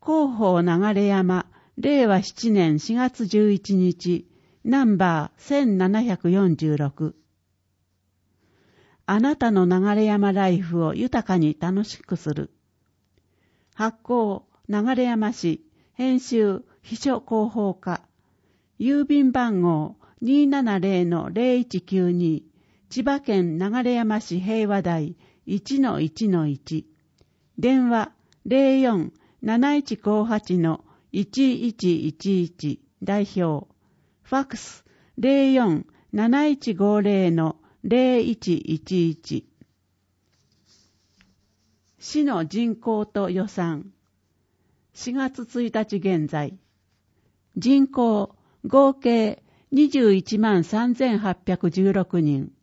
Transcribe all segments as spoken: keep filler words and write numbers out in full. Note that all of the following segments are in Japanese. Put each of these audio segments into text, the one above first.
広報流山、れいわななねんしがつじゅういちにち、ナンバーせんななひゃくよんじゅうろく。あなたの流山ライフを豊かに楽しくする。発行、流山市、編集、秘書広報課。郵便番号 にーななぜろのぜろいちきゅうに、千葉県流山市平和台 いちのいちのいち。電話 ゼロよん なないちごはち のいちいちいちいち。代表。ファックス ゼロよん なないちごぜろ のぜろいちいちいち。市の人口と予算。しがつついたち現在。人口合計にじゅういちまんさんぜんはっぴゃくじゅうろくにん。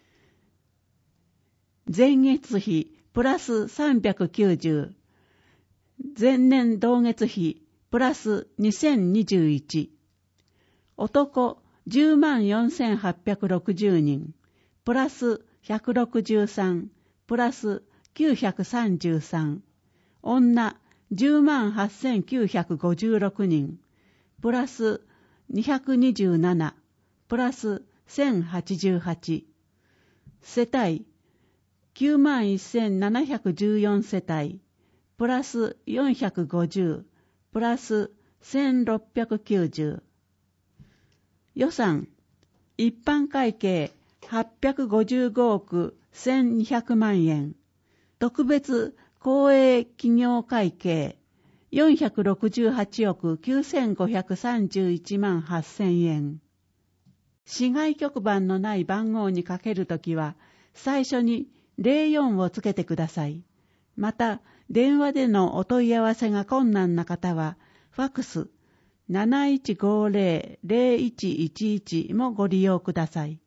前月比プラスさんびゃくきゅうじゅう。前年同月比プラスにせんにじゅういち。男じゅうまんよんせんはっぴゃくろくじゅうにん。プラスひゃくろくじゅうさん。プラスきゅうひゃくさんじゅうさん。女じゅうまんはっせんきゅうひゃくごじゅうろくにん。プラスにひゃくにじゅうなな。プラスせんはちじゅうはち。世帯きゅうまんせんななひゃくじゅうよん世帯。プラスよんひゃくごじゅう。プラスせんろっぴゃくきゅうじゅう。予算一般会計はっぴゃくごじゅうごおくせんにひゃくまんえん。特別公営企業会計よんひゃくろくじゅうはちおくきゅうせんごひゃくさんじゅういちまんはっせんえん。市外局番のない番号にかけるときは、最初にゼロよんをつけてください。また、電話でのお問い合わせが困難な方は、ファックスなないちごぜろ ぜろいちいちいちもご利用ください。